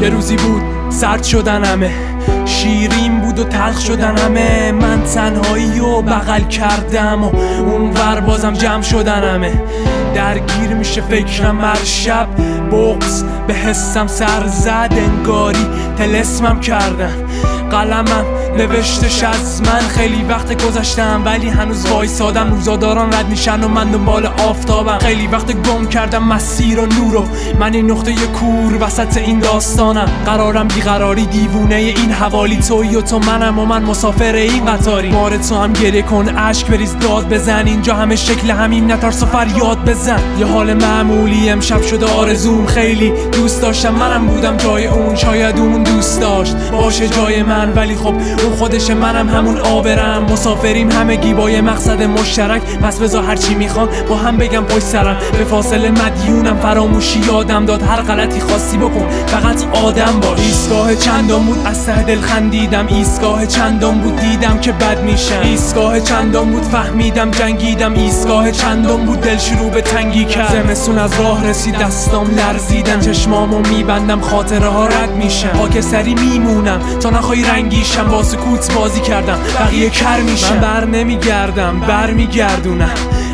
یه روزی بود سرد شدن همه، شیرین بود و تلخ شدن همه. من تنهایی و بغل کردم و اونور بازم جمع شدن همه. درگیر میشه فکرم هر شب، بغض به حسم سر زد، انگاری طلسمم کردن. قلمم نوشتش از من، خیلی وقت گذشتم ولی هنوز وایسادم. روزا دارن رد میشن و من دنبال آفتابم. خیلی وقت گم کردم مسیر و نورو، من این نقطه کور وسط این داستانم. قرارم بیقراری دیوونه این حوالی، تویی و تو منم و من مسافر این قطاری. بار تو هم گریه کن، عشق بریز، داد بزن، اینجا همه شکل همیم، نترس و فریاد بزن. یه حال معمولی امشب شده آرزوم، خیلی دوست داشتم منم بودم جای اون. شاید اون دوست داشت باشه جای من، ولی خب اون خودش، منم همون آبرم. مسافریم همگی با یه مقصد مشترک، پس بذار هرچی میخوام با هم بگم پشت سرم. به فاصله مدیونم، فراموشی یادم داد، هر غلطی خواستی بکن فقط آدم باش. ایستگاه چندان بود از ته دل خندیدم، ایستگاه چندان بود دیدم که بد میشم، ایستگاه چندان بود فهمیدم جنگیدم، ایستگاه چندان بود دل شروع به تنگی کرد. زمستون از راه رسید دستام لرزیدن، چشمامو میبندم خاطره ها رد میشن. خاکستری میمونم تا نخوای رنگیشم، با سکوت بازی کردم بقیه کر میشن. من بر نمیگردم برمیگردونم،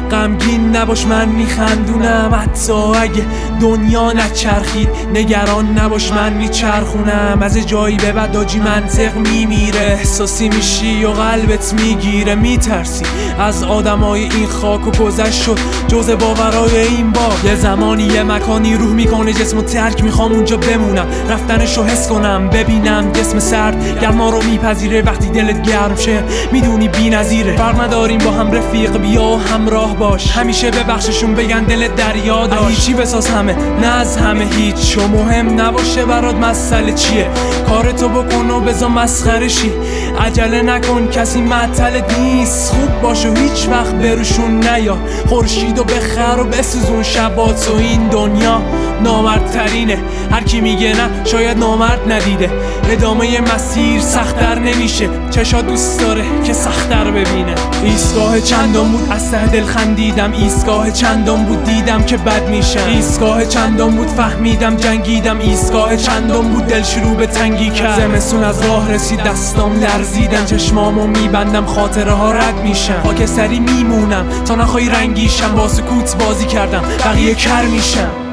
غمگین نباش من میخندونم. حتی اگه دنیا نچرخید نگران نباش من میچرخونم. از جایی به بعد داجی منطق میمیره، احساسی میشی و قلبت میگیره. میترسی از آدمای این خاک و گذشت شد جز باورای این بار. یه زمانی یه مکانی روح میکنه جسمو ترک، میخوام اونجا بمونم، رفتنشو حس کنم، ببینم جسم سرد گرما رو میپذیره. وقتی دلت گرم شه میدونی بی نظیره. فرق نداریم با هم رفیق، بیا و همراه باش، همیشه ببخششون بگن دلت دریا داشت. هیچی بساز همه نه از همه هیچ، و مهم نباشه برات مسئله چیه، کارتو بکن و بذار مسخره شی. عجله نکن کسی معطلت نیست، خوب باش و هیچ وقت بروشون نیا. خورشیدو بخر و بسوزون شبات، و این دنیا نامردترینه. هر کی میگه نه شاید نامرد ندیده. ادامه مسیر سخت‌تر نمیشه، چشا دوست داره که سخت‌تر ببینه. ایستگاه چندان بود از ته دل خندیدم، ایستگاه چندان بود دیدم که بد میشم، ایستگاه چندان بود فهمیدم جنگیدم، ایستگاه چندان بود دل شروع به تنگی کرد. زمستون از راه رسید دستام لرزیدن، چشمامو میبندم خاطره ها رد میشن. خاکستری میمونم تا نخوای رنگیشم، با سکوت بازی کردم بقیه کر میشن.